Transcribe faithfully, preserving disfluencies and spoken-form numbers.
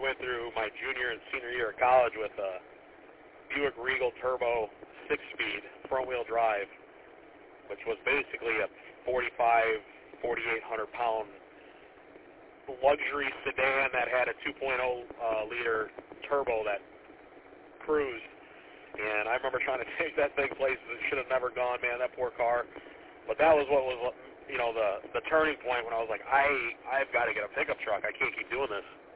went through my junior and senior year of college with a Buick Regal Turbo six-speed front-wheel drive, which was basically a forty-five, forty-eight hundred pound luxury sedan that had a two point oh uh, liter turbo that cruised. And I remember trying to take that thing places it should have never gone, man, that poor car. But that was what was, you know, the the turning point when I was like, I, I've got to get a pickup truck. I can't keep doing this.